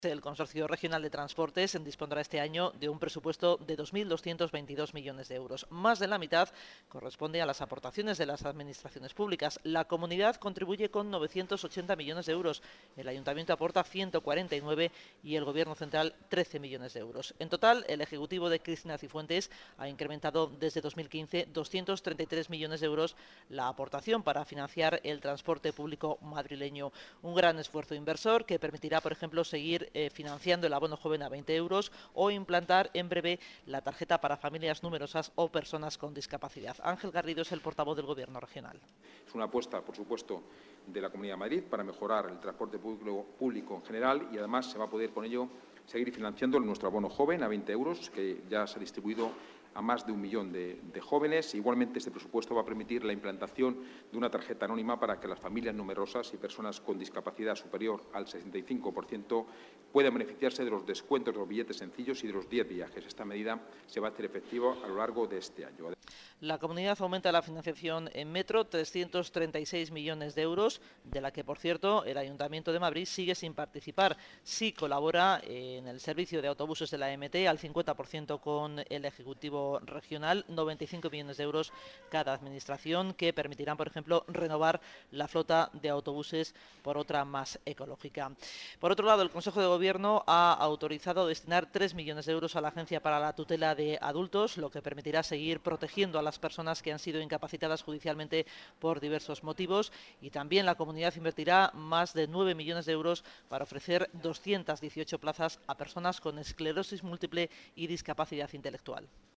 El Consorcio Regional de Transportes dispondrá este año de un presupuesto de 2.222 millones de euros. Más de la mitad corresponde a las aportaciones de las administraciones públicas. La comunidad contribuye con 980 millones de euros, el Ayuntamiento aporta 149 y el Gobierno central 13 millones de euros. En total, el Ejecutivo de Cristina Cifuentes ha incrementado desde 2015 233 millones de euros la aportación para financiar el transporte público madrileño. Un gran esfuerzo inversor que permitirá, por ejemplo, seguir financiando el abono joven a 20 euros o implantar en breve la tarjeta para familias numerosas o personas con discapacidad. Ángel Garrido es el portavoz del Gobierno regional. Es una apuesta, por supuesto, de la Comunidad de Madrid para mejorar el transporte público en general y, además, se va a poder con ello seguir financiando nuestro abono joven a 20 euros, que ya se ha distribuido a más de 1 millón de jóvenes. Igualmente, este presupuesto va a permitir la implantación de una tarjeta anónima para que las familias numerosas y personas con discapacidad superior al 65% puedan beneficiarse de los descuentos de los billetes sencillos y de los 10 viajes. Esta medida se va a hacer efectiva a lo largo de este año. La comunidad aumenta la financiación en metro 336 millones de euros, de la que, por cierto, el Ayuntamiento de Madrid sigue sin participar. Sí colabora en el servicio de autobuses de la MT al 50% con el Ejecutivo regional, 95 millones de euros cada administración, que permitirán, por ejemplo, renovar la flota de autobuses por otra más ecológica. Por otro lado, el Consejo de Gobierno ha autorizado destinar 3 millones de euros a la Agencia para la Tutela de Adultos, lo que permitirá seguir protegiendo a las personas que han sido incapacitadas judicialmente por diversos motivos, y también la comunidad invertirá más de 9 millones de euros para ofrecer 218 plazas a personas con esclerosis múltiple y discapacidad intelectual.